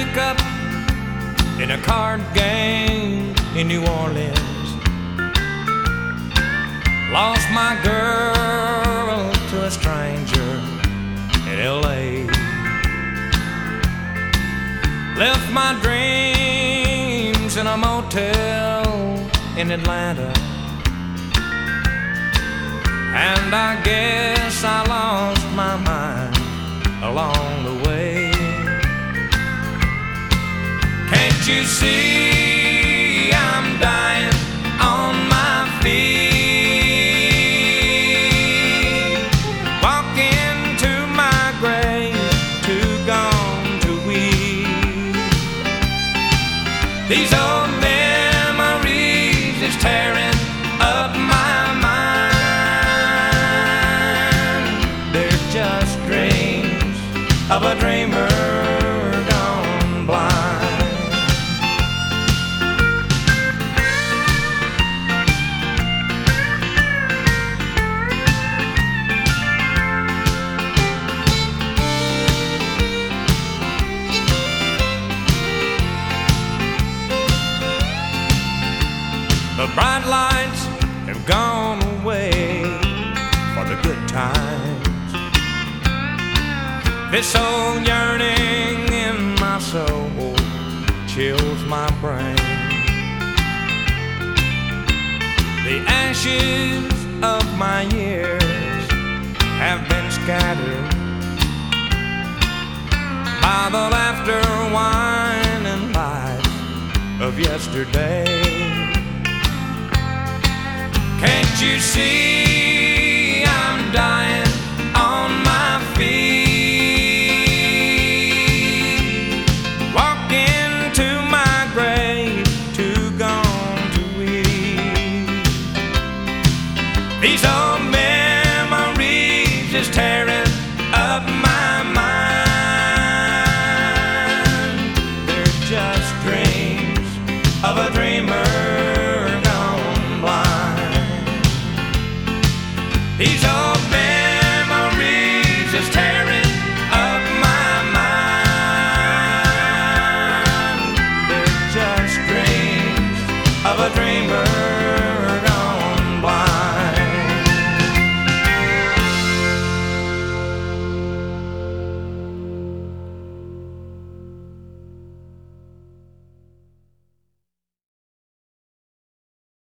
wake up in a card game in New Orleans. Lost my girl to a stranger in LA. Left my dreams in a motel in Atlanta. And I guess I lost my mind along the way. Can't you see I'm dying on my feet? Walking to my grave, too gone to weep. These old memories is tearing up my mind. They're just dreams of a dreamer gone blind. The bright lights have gone away for the good times. This old yearning in my soul chills my brain. The ashes of my years have been scattered by the laughter, wine, and life of yesterday. Can't you see